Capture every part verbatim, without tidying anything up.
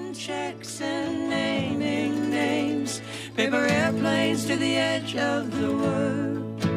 writing checks and naming names, paper airplanes to the edge of the world.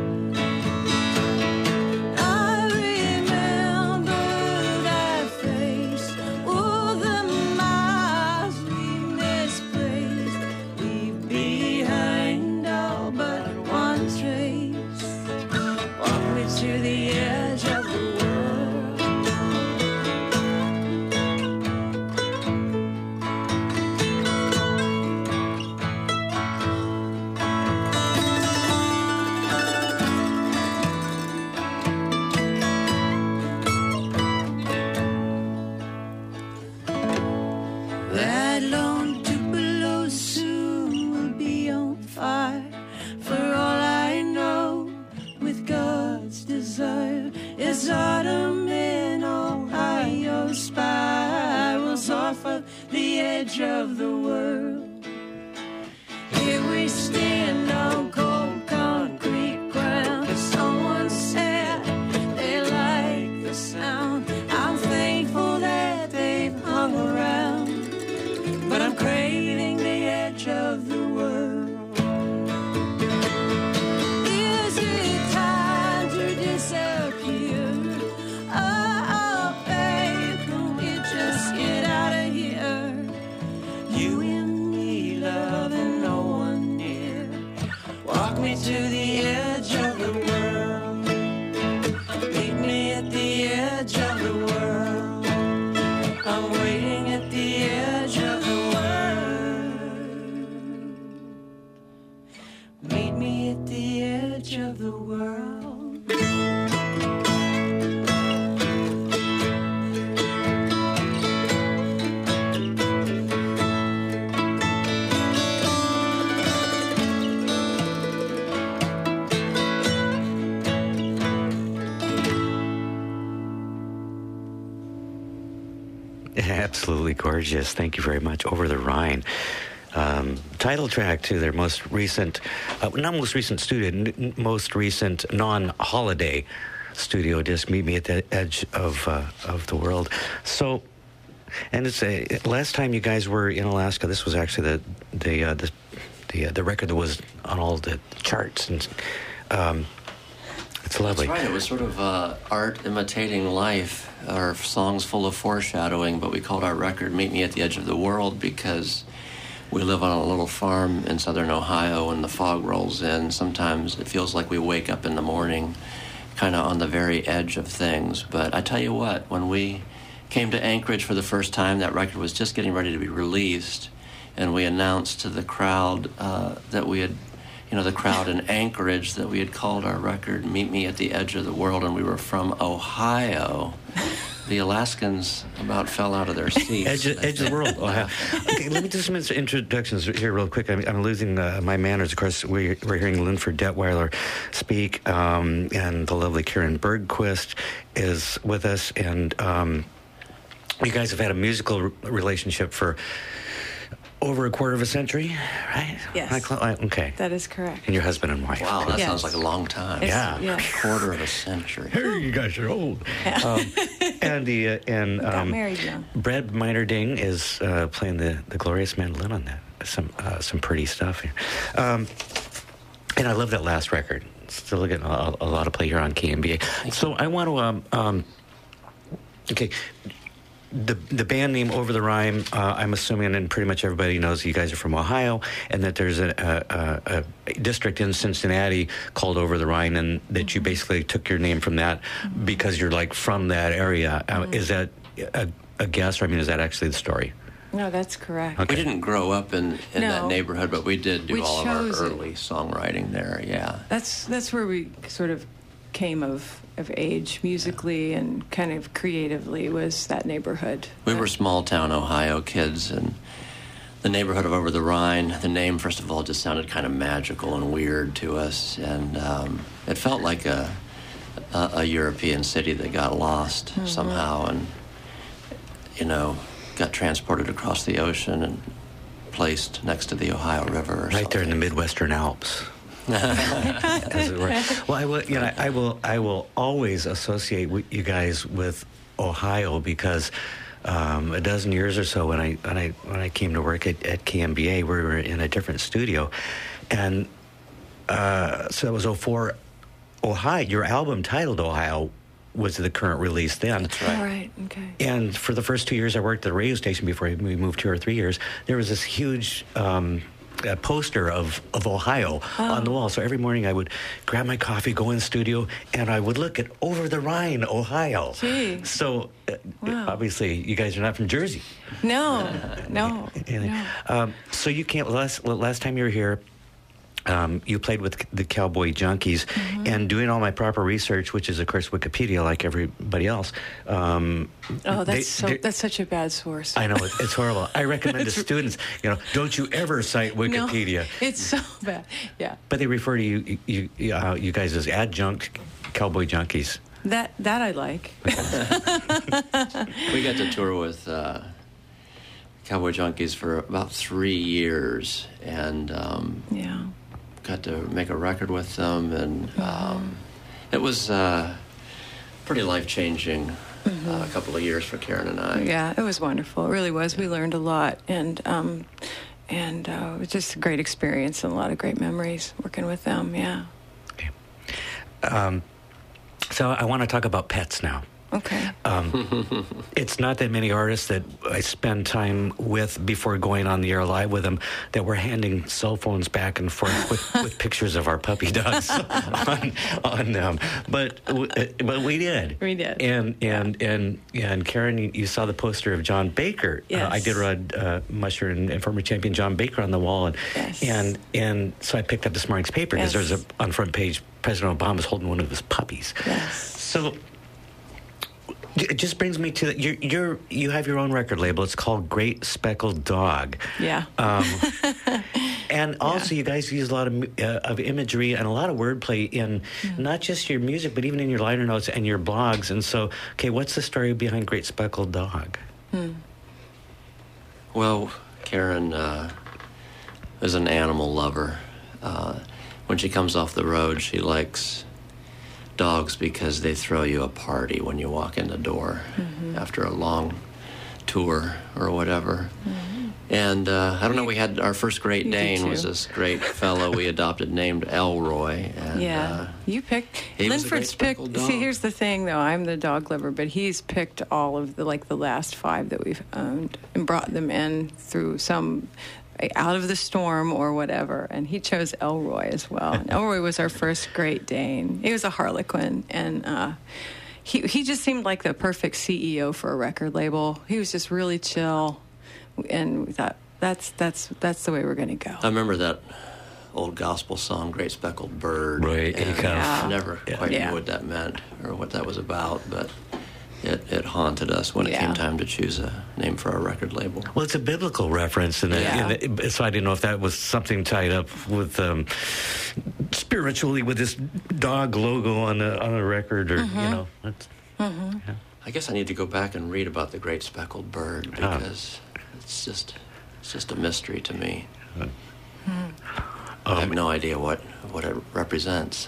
Autumn in Ohio spirals off of the edge of the world. Here we stand on cold concrete ground. Someone said they like the sound. I'm thankful that they've hung around, but I'm craving the edge of the world. Is it time to disappear? To the edge of the world. Meet me at the edge of the world. I'm waiting at the edge of the world. Meet me at the edge of the world. Absolutely gorgeous. Thank you very much. Over the Rhine. Um, title track to their most recent, uh, not most recent studio, n- most recent non-holiday studio disc, Meet Me at the Edge of uh, of the World. So, and it's a, last time you guys were in Alaska, this was actually the the uh, the the, uh, the record that was on all the charts, and um, it's lovely. That's right. It was sort of uh, art imitating life. Our songs full of foreshadowing, but we called our record Meet Me at the Edge of the World because we live on a little farm in southern Ohio, and the fog rolls in. Sometimes it feels like we wake up in the morning kind of on the very edge of things. But I tell you what, when we came to Anchorage for the first time, that record was just getting ready to be released, and we announced to the crowd uh, that we had, you know, the crowd in Anchorage, that we had called our record Meet Me at the Edge of the World, and we were from Ohio. The Alaskans about fell out of their seats. Edge, edge of the world. Ohio. Okay, let me do some introductions here real quick. I'm, I'm losing uh, my manners. Of course, we're, we're hearing Linford Detweiler speak, um, and the lovely Karen Bergquist is with us. And um, you guys have had a musical re- relationship for over a quarter of a century, right? Yes. I cl- I, okay. That is correct. And your husband and wife. Wow, that yes. sounds like a long time. It's, yeah. yeah. A quarter of a century. Hey, you guys are old. Yeah. Um, and the, uh, and We got um, married young. Brad Meinerding is uh, playing the, the glorious mandolin on that. Some uh, some pretty stuff here. Um, and I love that last record. Still getting a, a lot of play here on K M B A. So I want to, um, um, okay, the the band name Over the Rhine, uh, I'm assuming, and pretty much everybody knows you guys are from Ohio, and that there's a, a, a, a district in Cincinnati called Over the Rhine, and that mm-hmm. you basically took your name from that mm-hmm. because you're like from that area. Uh, mm-hmm. Is that a, a guess, or I mean, is that actually the story? No, that's correct. Okay. We didn't grow up in, in no. that neighborhood, but we did do we all of our early it. songwriting there, yeah. That's that's where we sort of came of, of age musically yeah. and kind of creatively, was that neighborhood. We were small-town Ohio kids, and the neighborhood of Over the Rhine, the name, first of all, just sounded kind of magical and weird to us, and um, it felt like a, a, a European city that got lost mm-hmm. somehow, and, you know, got transported across the ocean and placed next to the Ohio River. Or right something. there in the Midwestern Alps. As it were. Well, I will. You know, I will. I will always associate you guys with Ohio because um, a dozen years or so when I when I when I came to work at, at K M B A, we were in a different studio, and uh, so it was oh four Ohio. Your album titled Ohio was the current release then. That's right. All right. Okay. And for the first two years I worked at a radio station before we moved two or three years, there was this huge um, uh, poster of, of Ohio Oh. on the wall. So every morning I would grab my coffee, go in the studio, and I would look at Over the Rhine, Ohio. Gee. So uh, Wow. obviously you guys are not from Jersey. No, no, And, no. um, so you can't, last, last time you were here, Um, you played with the Cowboy Junkies, Mm-hmm. and doing all my proper research, which is of course Wikipedia, like everybody else. Um, Oh, they- that's so. they're- That's such a bad source. I know it, it's horrible. I recommend to students, you know, don't you ever cite Wikipedia. No, it's so bad. Yeah. But they refer to you, you, you, uh, you guys as adjunct Cowboy Junkies. That that I like. We got to tour with uh, Cowboy Junkies for about three years, and um, Yeah. got to make a record with them, and um, it was uh, pretty life-changing uh, a couple of years for Karen and I. Yeah, it was wonderful. It really was. We learned a lot, and um, and uh, it was just a great experience and a lot of great memories working with them. Yeah. Um, so I want to talk about pets now. Okay. Um, it's not that many artists that I spend time with before going on the air live with them that we're handing cell phones back and forth with, with pictures of our puppy dogs on, on them. But but we did. We did. And and and and Karen, you, you saw the poster of John Baker. Yes. Uh, I did Rod uh, Musher and, and former champion John Baker on the wall, and Yes. and and so I picked up this morning's paper because Yes. there's a on front page President Obama's holding one of his puppies. Yes. So. It just brings me to you're, you're you have your own record label. It's called Great Speckled Dog. Yeah. Um, and also, you guys use a lot of uh, of imagery and a lot of wordplay in not just your music, but even in your liner notes and your blogs. And so, okay, what's the story behind Great Speckled Dog? Hmm. Well, Karen uh, is an animal lover. Uh, when she comes off the road, she likes dogs because they throw you a party when you walk in the door Mm-hmm. after a long tour or whatever. And uh, I don't know, we had our first Great You did Dane was too. this great fellow we adopted named Elroy. And, Yeah, uh, you picked. he was a great Linford's picked. speckled See, dog. here's the thing, though. I'm the dog lover, but he's picked all of the like the last five that we've owned and brought them in through some out of the storm or whatever. And he chose Elroy as well. And Elroy was our first Great Dane. He was a Harlequin, and uh, he he just seemed like the perfect C E O for a record label. He was just really chill, and we thought that's that's that's the way we're going to go. I remember that old gospel song, Great Speckled Bird. Right, and Acuff. I Yeah. never quite Yeah. knew what that meant or what that was about, but it, it haunted us when it Yeah. came time to choose a name for our record label. Well, it's a biblical reference, and Yeah. so I didn't know if that was something tied up with um, spiritually with this dog logo on a on a record, or you know. That's, I guess I need to go back and read about the Great Speckled Bird Ah. because it's just it's just a mystery to me. Hmm. I have no idea what, what it represents.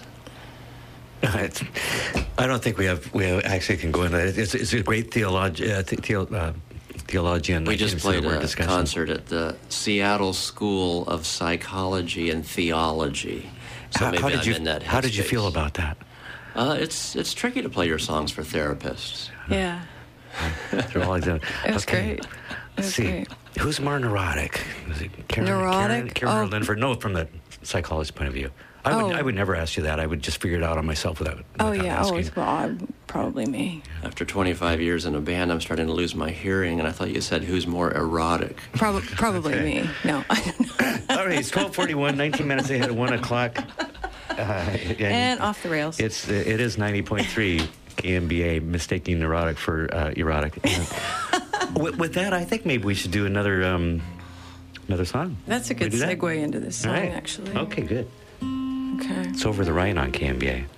It's, I don't think we have we have, actually can go into it. It's, it's a great theologi- uh, the, theo, uh, theologian. We I just can't say the played word a discussion. concert at the Seattle School of Psychology and Theology. So How, maybe how did I'm you in that How did you headspace. feel about that? Uh, it's it's tricky to play your songs for therapists. Yeah, They're all like that. it was Okay. great. It Let's was see. great. Who's more neurotic? Is it Karen, Neurotic? Karen, Karen or Oh. Linford? No, from the psychologist point of view. I would Oh. I would never ask you that. I would just figure it out on myself without. Oh without yeah, oh, asking. it's, well, I'm- probably me. After twenty-five years in a band, I'm starting to lose my hearing, and I thought you said who's more erotic. Probably probably Okay. me. No, I don't know. All right, it's twelve forty-one, nineteen minutes ahead of one o'clock. Uh, and And off the rails. It's it is ninety point three K M B A, mistaking neurotic for uh, erotic. And with, with that, I think maybe we should do another um, another song. That's a We good do that? segue into this All song, right. actually. Okay, good. Okay. It's Over the Rhine on K M B A.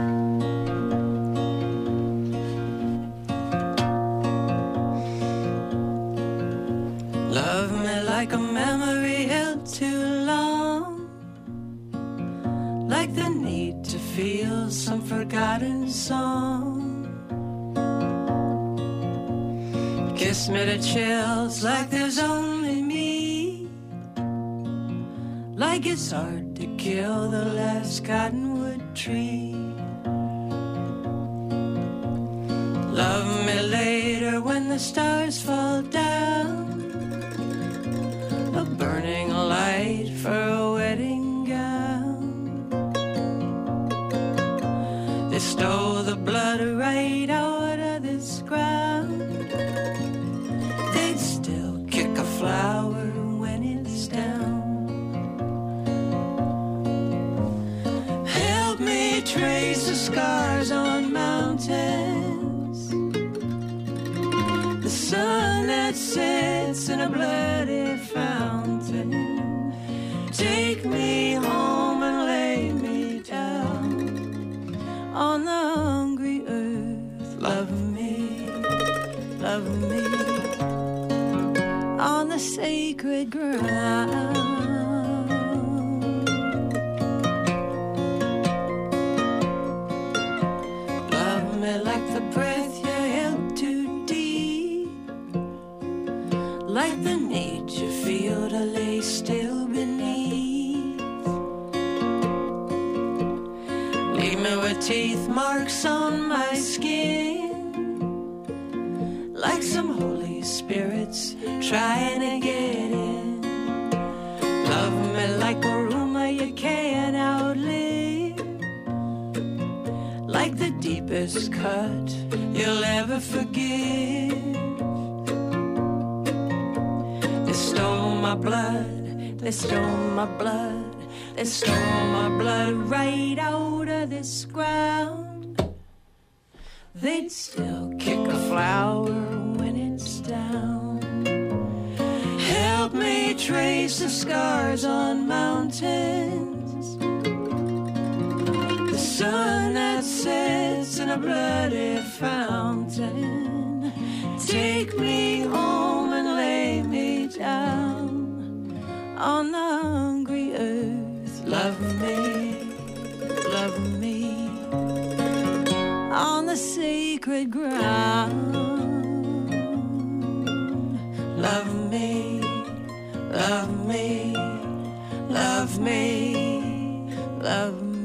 Love me like a memory held too long, like the need to feel some forgotten song. Kiss me to chills like there's only me. Like it's hard to kill the last cottonwood tree. Love me later when the stars fall down. A burning light for a wedding gown. They stole the blood right out of this ground. They'd still kick a flower when it's down. Help me trace the scars on mountains. The sun that sets in a bloody fountain. Take me home and lay me down on the hungry earth. Love me, love me on the sacred ground. Love me like the breath you held too deep, like the need you feel to lay still beneath. Leave me with teeth marks on my skin, like some Holy Spirits trying to get in. Love me like a rumor you can't outlive, like the deepest cut you'll ever forgive. They stole my blood, they stole my blood, they stole my blood right out of this ground. They'd still kick a flower when it's down. Help me trace the scars on mountains. The sun that sets in a bloody fountain. Take me home and lay me down on the hungry earth. Love me, love me on the sacred ground. Love me, love me, love me, love me.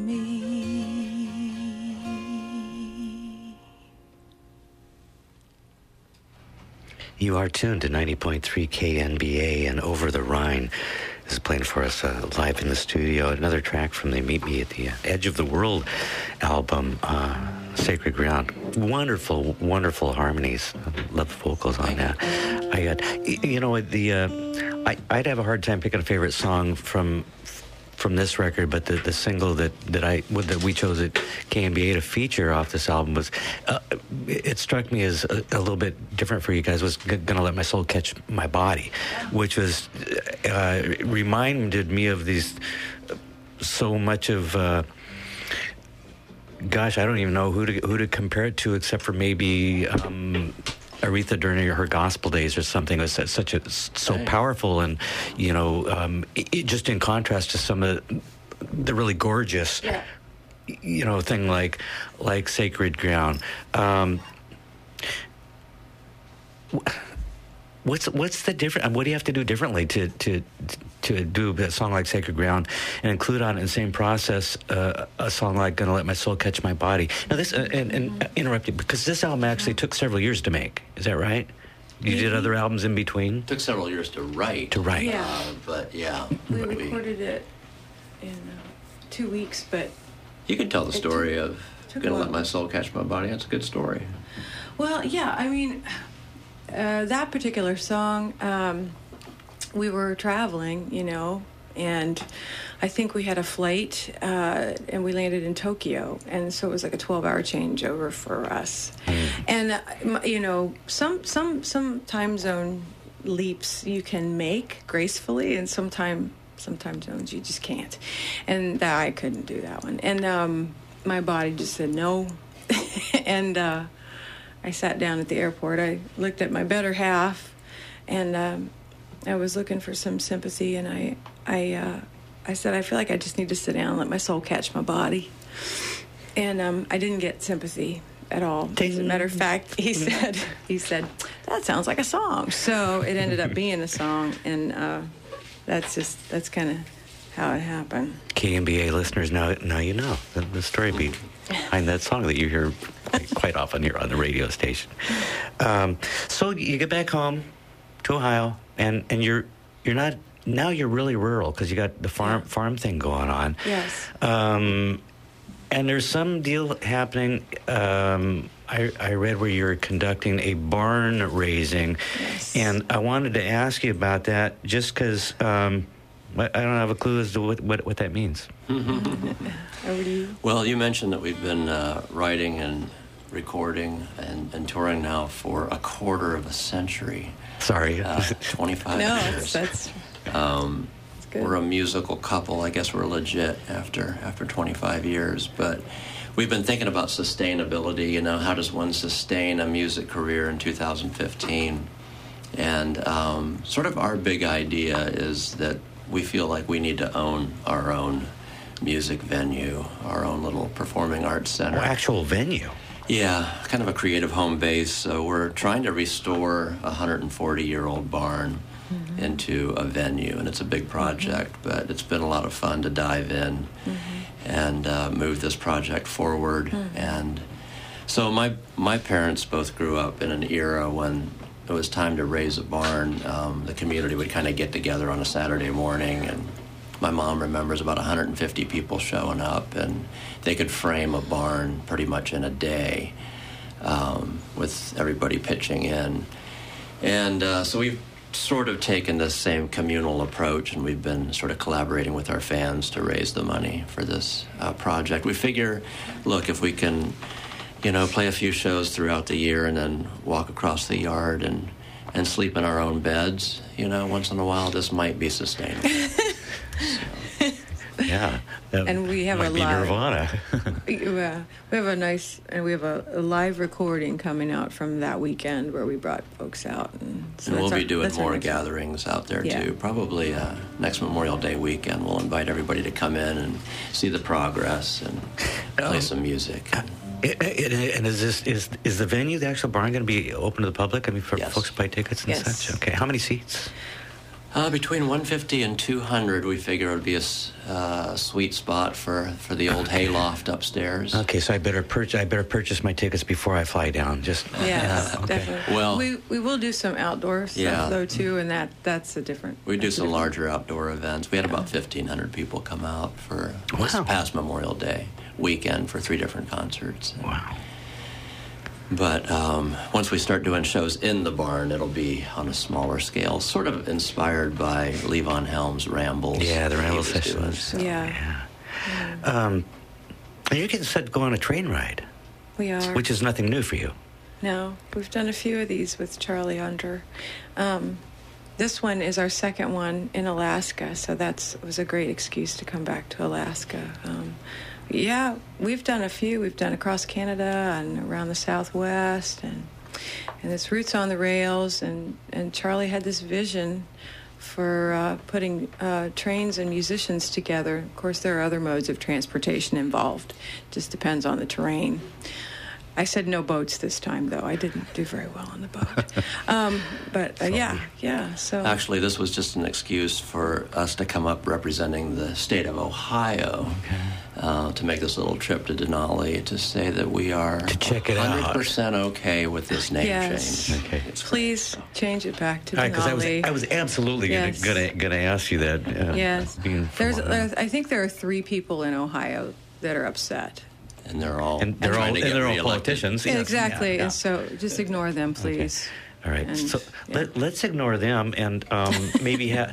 You are tuned to ninety point three K N B A, and Over the Rhine is playing for us uh, live in the studio. Another track from the Meet Me at the Edge of the World album, uh, Sacred Ground. Wonderful, wonderful harmonies. I love the vocals on that. I got, you know, the uh, I, I'd have a hard time picking a favorite song from from this record, but the, the single that that I that we chose at K N B A to feature off this album was, uh, it struck me as a, a little bit different for you guys, was g- Gonna Let My Soul Catch My Body, which was uh, reminded me of these so much of. Uh, Gosh, I don't even know who to who to compare it to, except for maybe um, Aretha during her gospel days or something. It was such a so right. powerful, and you know, um, it, it just in contrast to some of the really gorgeous, yeah. you know, thing like like Sacred Ground. Um, What's what's the different? What do you have to do differently to to to do a song like Sacred Ground and include on in the same process uh, a song like "Gonna Let My Soul Catch My Body"? Now this uh, and, and uh, interrupt you, because this album actually took several years to make. Is that right? You did other albums in between? Took several years to write. To write, Yeah. Uh, but yeah, We we- recorded it in uh, two weeks, but You could tell the story took- of took a "Gonna while. Let My Soul Catch My Body." That's a good story. well, yeah. I mean, uh, that particular song, um, we were traveling, you know, and I think we had a flight, uh, and we landed in Tokyo, and so it was like a twelve-hour changeover for us. And uh, m- you know, some some some time zone leaps you can make gracefully, and sometime some time zones you just can't. And that, I couldn't do that one. And um, my body just said no, and uh, I sat down at the airport. I looked at my better half, and um, I was looking for some sympathy, and I I uh, I said, I feel like I just need to sit down and let my soul catch my body. And um, I didn't get sympathy at all. As a matter of fact, he said, he said, that sounds like a song. So it ended up being a song, and uh, that's just that's kind of how it happened. K M B A listeners, now now you know the, the story behind that song that you hear quite, quite often here on the radio station. Um, so you get back home to Ohio, and, and you're you're not now you're really rural because you got the farm Yeah. farm thing going on. Yes. Um, and there's some deal happening. Um, I, I read where you're conducting a barn raising, Yes. and I wanted to ask you about that just because um, I I don't have a clue as to what, what, what that means. Over to you. Well, you mentioned that we've been uh, writing and recording and, and touring now for a quarter of a century, Sorry. uh, twenty-five No, years. it's, that's Um, it's good. we're a musical couple. I guess we're legit after after twenty-five years. But we've been thinking about sustainability. You know, how does one sustain a music career in two thousand fifteen? And um, sort of our big idea is that we feel like we need to own our own music venue, our own little performing arts center. Oh, actual venue. Yeah, kind of a creative home base. So we're trying to restore a one hundred forty year old barn Mm-hmm. into a venue, and it's a big project, but it's been a lot of fun to dive in Mm-hmm. and uh, move this project forward. And so my my parents both grew up in an era when it was time to raise a barn. Um, the community would kind of get together on a Saturday morning, and my mom remembers about one hundred fifty people showing up, and they could frame a barn pretty much in a day um, with everybody pitching in. And uh, so we've sort of taken this same communal approach, and we've been sort of collaborating with our fans to raise the money for this uh, project. We figure, look, if we can, you know, play a few shows throughout the year and then walk across the yard and, and sleep in our own beds, you know, once in a while, this might be sustainable. Yeah. That And we have might a be live- Nirvana. Yeah, we have a nice, and we have a, a live recording coming out from that weekend where we brought folks out, and, so And we'll that's be our- doing that's our more next- gatherings out there, Yeah. too. Probably uh, next Memorial Day weekend, we'll invite everybody to come in and see the progress and play Um, some music. I- I- And is this is is the venue, the actual barn, going to be open to the public? I mean, for Yes. folks to buy tickets and Yes. such. Okay, how many seats? Uh, between one hundred fifty and two hundred, we figure it would be a s- uh, sweet spot for, for the old hayloft upstairs. Okay, so I better purchase. I better purchase my tickets before I fly down. Just Yes, yeah, okay. definitely. Well- we we will do some outdoor stuff Yeah. though too, and that that's a different. We do that's a some different- larger outdoor events. We had about fifteen hundred people come out for this Wow. past Memorial Day weekend for three different concerts. Wow. But um, once we start doing shows in the barn, it'll be on a smaller scale, sort of inspired by Levon Helm's Rambles. Yeah, the that he Ramble was doing. sessions. So- Yeah, Yeah. Um, and you're getting set to go on a train ride, we are. which is nothing new for you. No, we've done a few of these with Charlie Under. Um, this one is our second one in Alaska, so that's was a great excuse to come back to Alaska. Um, yeah, we've done a few. We've done across Canada and around the Southwest, and and it's Roots on the Rails. And, and Charlie had this vision for uh, putting uh, trains and musicians together. Of course, there are other modes of transportation involved. Just depends on the terrain. I said no boats this time, though. I didn't do very well on the boat. um, but uh, yeah, yeah. So Actually, this was just an excuse for us to come up representing the state of Ohio uh, to make this little trip to Denali to say that we are To check it out. one hundred percent okay with this name Yes. change. Okay. It's great. please change it back to All right, because I was Denali. I was absolutely Yes. gonna, gonna gonna ask you that. Uh, Yes, being from there's, Ohio. there's. I think there are three people in Ohio that are upset. And they're all and they're all trying and to get they're all reelected. politicians. Yes, exactly, yeah, yeah. and so just ignore them, please. All right, And, so yeah. let, let's ignore them and um, maybe ha-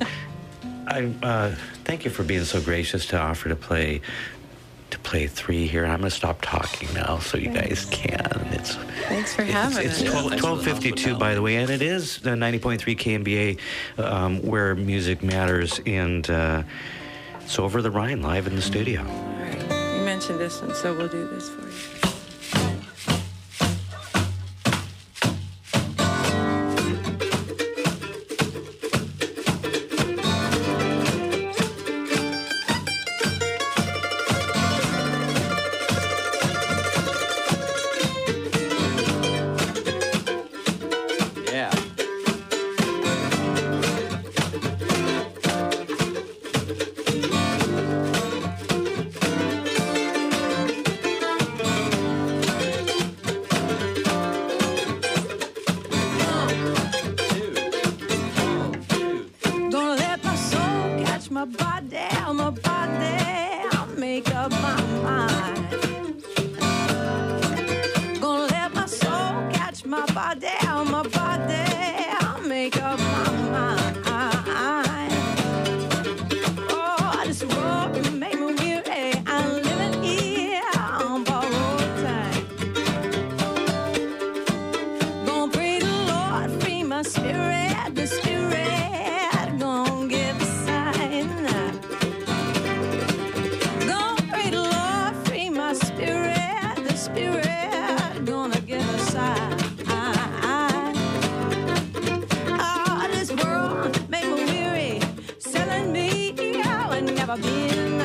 I uh, thank you for being so gracious to offer to play to play three here. And I'm going to stop talking now so you guys can. It's Thanks for it's, having it's us. Yeah, twelve, thanks for the twelve fifty-two, by the way, and it is the ninety point three K M B A um, where music matters, and uh, it's Over the Rhine live in the studio. All right, you mentioned this one, so we'll do this for you. Yeah. my spirit, the spirit gonna give a sign. Gonna pray the Lord, free my spirit, the spirit gonna give a sign. Oh, this world made me weary, selling me how I never been.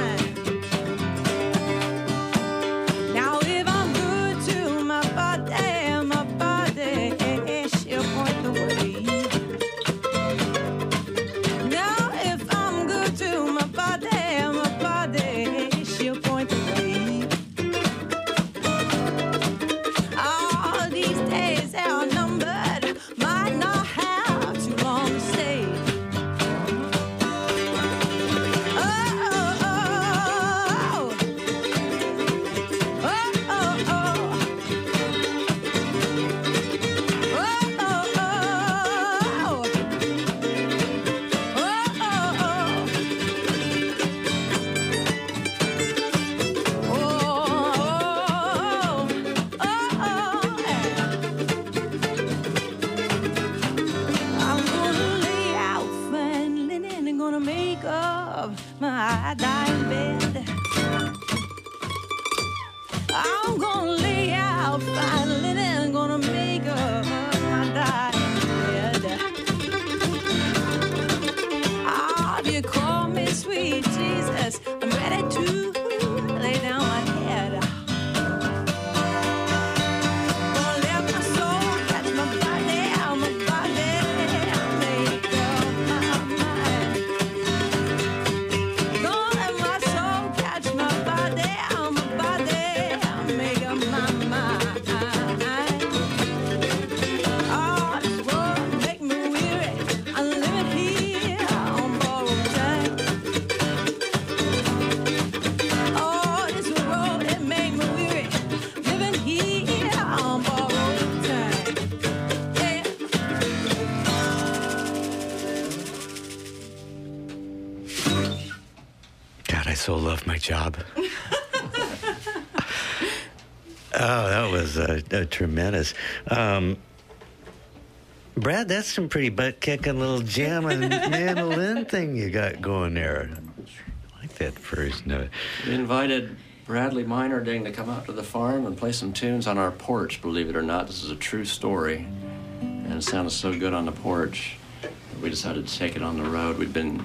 Now if I'm good to my body, my body, she'll point the way. Now if I'm good to my body, my body, she'll point the way. All these days are numbered, might not have too long to stay. Oh, oh, oh, oh, oh, oh, oh. I'm gonna lay out fine linen and gonna make up my dying bed. I'm gonna lay out fine linen and gonna make up my dying bed. Ah, you call me sweet Jesus, I'm ready to lay down my head. Gonna let my soul catch my body, my body, make up my mind. Gonna let my soul catch my body, my body, make up my mind. Oh, this world make me weary, I'm living here on borrowed time. Oh, this world it make me weary, living here on borrowed time. Yeah. God, I so love my job. Oh, that was uh, uh, tremendous. Um, Brad, that's some pretty butt-kicking little jamming mandolin thing you got going there. I like that first note. We invited Bradley Meinerding to come out to the farm and play some tunes on our porch, believe it or not. This is a true story. And it sounded so good on the porch that we decided to take it on the road. We've been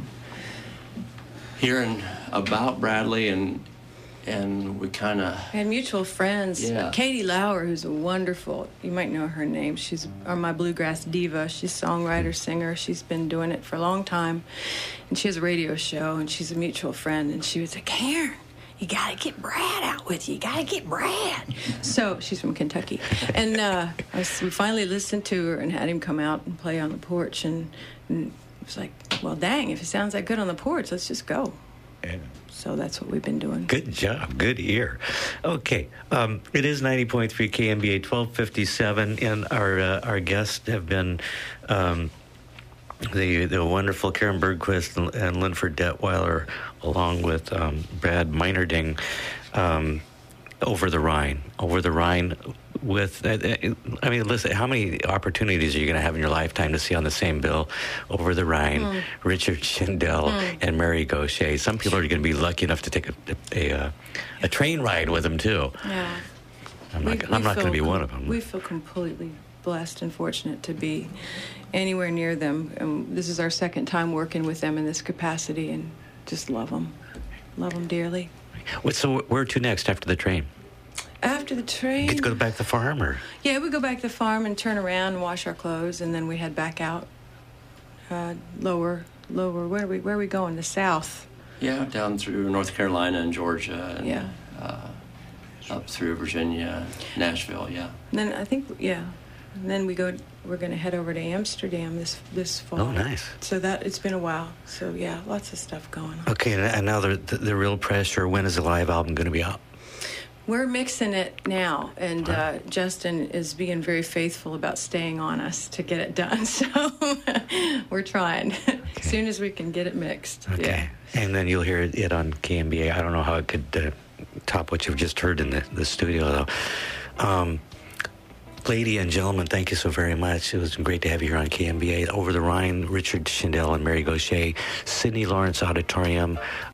hearing about Bradley, and and we kind of... I had mutual friends. Yeah. Katie Lauer, who's a wonderful, you might know her name. She's uh, my bluegrass diva. She's songwriter, singer. She's been doing it for a long time. And she has a radio show, and she's a mutual friend. And she was like, Karen, you got to get Brad out with you. You got to get Brad. So she's from Kentucky. And uh, I was, we finally listened to her and had him come out and play on the porch. And, and it was like, well, dang, if it sounds that good on the porch, let's just go. Yeah. So that's what we've been doing. Good job. Good ear. Okay. Um, it is ninety point three K M B A, twelve fifty-seven, and our uh, our guests have been um, the the wonderful Karen Bergquist and, and Linford Detweiler, along with um, Brad Meinerding, um, Over the Rhine. Over the Rhine with, uh, I mean, listen, how many opportunities are you going to have in your lifetime to see on the same bill Over the Rhine, mm. Richard Shindell, mm. and Mary Gauthier? Some people are going to be lucky enough to take a a, a, a train ride with them, too. Yeah. I'm not, I'm not going to be one of them. We feel completely blessed and fortunate to be anywhere near them. And this is our second time working with them in this capacity, and just love them. Love them dearly. What, so where to next after the train? After the train... Get to go back to the farm, or...? Yeah, we go back to the farm and turn around and wash our clothes, and then we head back out. Uh, lower, lower, where are we, where are we going? The south. Yeah, down through North Carolina and Georgia, and yeah. uh, up through Virginia, Nashville, yeah. And then I think, yeah, and then we go, we're going to head over to Amsterdam this this fall. Oh, nice. So that, it's been a while. So, yeah, lots of stuff going on. Okay, and, and now the, the, the real pressure, when is the live album going to be out? We're mixing it now, and uh, Justin is being very faithful about staying on us to get it done. So we're trying okay. as soon as we can get it mixed. Okay, yeah. And then you'll hear it on K M B A. I don't know how it could uh, top what you've just heard in the, the studio, though. Um, Lady and gentlemen, thank you so very much. It was great to have you here on K M B A. Over the Rhine, Richard Schindel and Mary Gauthier, Sydney Lawrence Auditorium,